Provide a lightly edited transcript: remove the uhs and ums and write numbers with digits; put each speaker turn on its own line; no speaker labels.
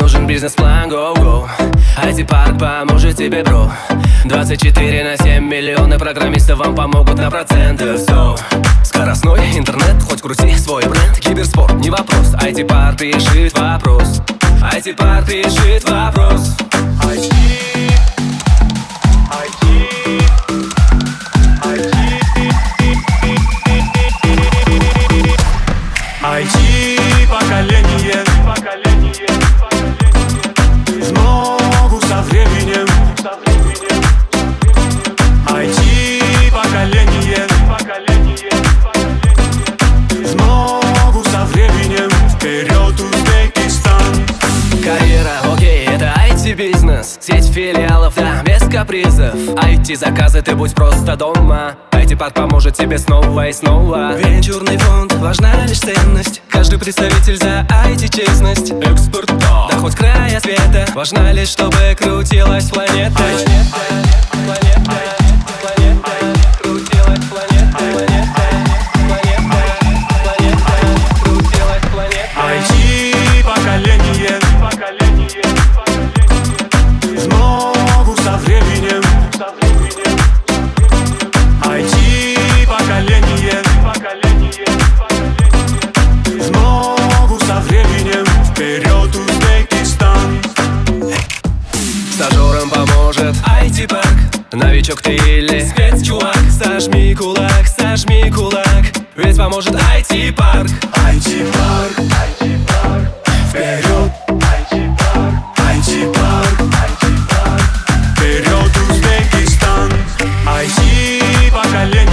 нужен бизнес-план, go-go. IT-парк поможет тебе, бро. 24/7 миллионы программистов вам помогут на проценты. Все. Скоростной интернет, хоть крути свой бренд. Киберспорт, не вопрос. IT-парк решит вопрос. IT-парк решит вопрос.
IT-поколение в ногу со временем. IT-поколение в ногу со временем. Вперед, Узбекистан!
Карьера, окей, это IT-бизнес. Сеть филиалов, да, без капризов. IT-заказы, ты будь просто дома. IT-парк поможет тебе снова и снова. Венчурный фонд, важна лишь ценность. Каждый представитель за IT-честность. Экспорт, да хоть края света. Важна лишь, чтобы крутилась планета.
IT-поколение в ногу со временем. IT-поколение в ногу со временем. Вперед, Узбекистан!
Стажерам поможет IT-парк. Новичок ты или спецчувак, сожми кулак, ведь поможет IT-парк.
IT-парк, вперед! IT-парк, вперед, Узбекистан! IT-поколение